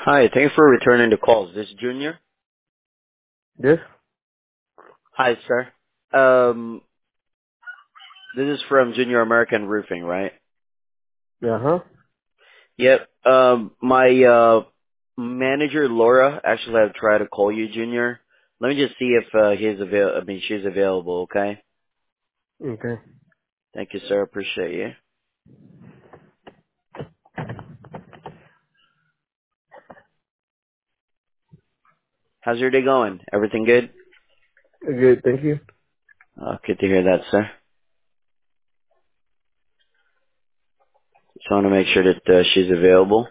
Hi, thanks for returning the calls. This is Junior. Yes. Hi, sir. This is from Junior American Roofing, right? Uh-huh. Yep. My manager Laura actually have tried to call you, Junior. Let me just see if she's available. Okay. Okay. Thank you, sir. Appreciate you. How's your day going? Everything good? Good, thank you. Good to hear that, sir. Just want to make sure that she's available.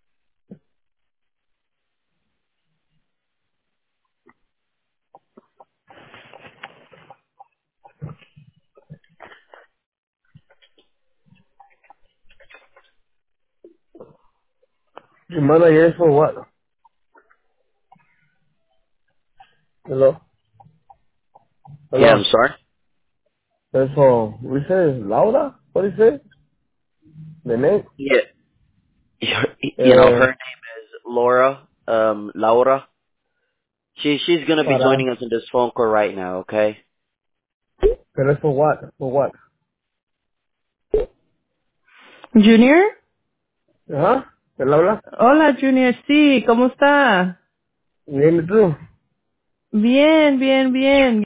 Your manager is for what? Hello? Yeah, Hello? I'm sorry. That's for, we say Laura? What is it? The name? Yeah. Her name is Laura. Laura. She's gonna be Para. joining us in this phone call right now, okay? Pero es for what? For what? Junior, Ajá. ¿Él habla? hola Junior, sí, ¿cómo está? Bien, ¿y tú? Bien, bien, bien.